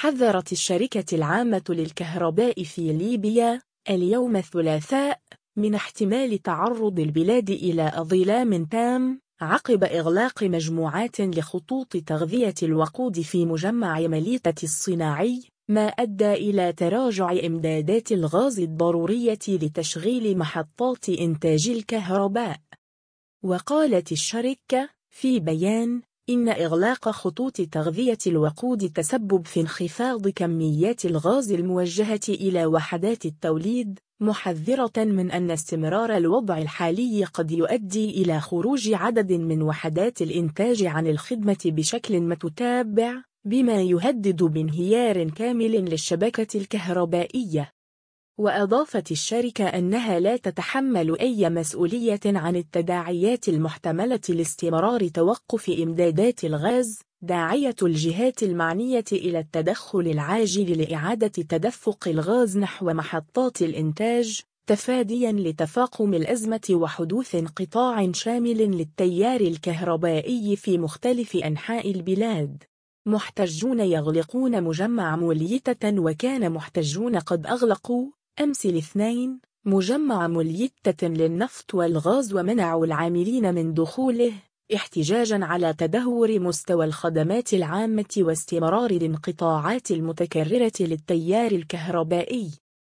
حذرت الشركة العامة للكهرباء في ليبيا اليوم الثلاثاء من احتمال تعرض البلاد إلى ظلام تام عقب إغلاق مجموعات لخطوط تغذية الوقود في مجمع مليتة الصناعي، ما أدى إلى تراجع إمدادات الغاز الضرورية لتشغيل محطات إنتاج الكهرباء. وقالت الشركة في بيان إن إغلاق خطوط تغذية الوقود تسبب في انخفاض كميات الغاز الموجهة إلى وحدات التوليد، محذرة من أن استمرار الوضع الحالي قد يؤدي إلى خروج عدد من وحدات الإنتاج عن الخدمة بشكل متتابع، بما يهدد بانهيار كامل للشبكة الكهربائية. وأضافت الشركة أنها لا تتحمل أي مسؤولية عن التداعيات المحتملة لاستمرار توقف إمدادات الغاز، داعية الجهات المعنية إلى التدخل العاجل لإعادة تدفق الغاز نحو محطات الإنتاج، تفادياً لتفاقم الأزمة وحدوث انقطاع شامل للتيار الكهربائي في مختلف أنحاء البلاد. محتجون يغلقون مجمع موليتة. وكان محتجون قد أغلقوا أمس الاثنين مجمع موليتة للنفط والغاز ومنعوا العاملين من دخوله، احتجاجاً على تدهور مستوى الخدمات العامة واستمرار الانقطاعات المتكررة للتيار الكهربائي.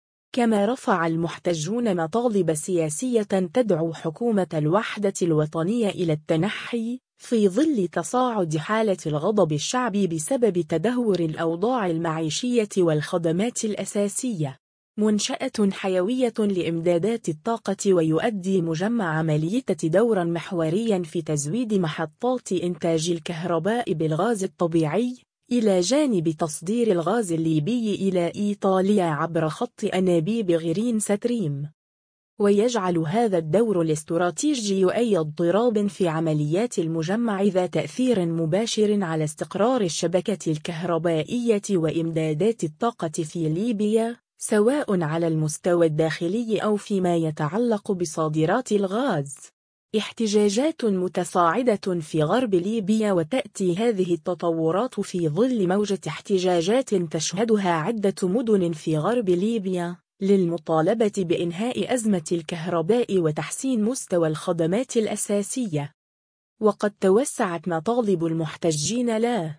كما رفع المحتجون مطالب سياسية تدعو حكومة الوحدة الوطنية إلى التنحي في ظل تصاعد حالة الغضب الشعبي بسبب تدهور الأوضاع المعيشية والخدمات الأساسية. منشأة حيوية لإمدادات الطاقة، ويؤدي مجمع مليتة دورا محوريا في تزويد محطات إنتاج الكهرباء بالغاز الطبيعي، إلى جانب تصدير الغاز الليبي إلى إيطاليا عبر خط أنابيب غرين ستريم. ويجعل هذا الدور الاستراتيجي أي اضطراب في عمليات المجمع ذا تأثير مباشر على استقرار الشبكة الكهربائية وإمدادات الطاقة في ليبيا، سواء على المستوى الداخلي أو فيما يتعلق بصادرات الغاز. احتجاجات متصاعدة في غرب ليبيا، وتأتي هذه التطورات في ظل موجة احتجاجات تشهدها عدة مدن في غرب ليبيا للمطالبة بإنهاء أزمة الكهرباء وتحسين مستوى الخدمات الأساسية. وقد توسعت مطالب المحتجين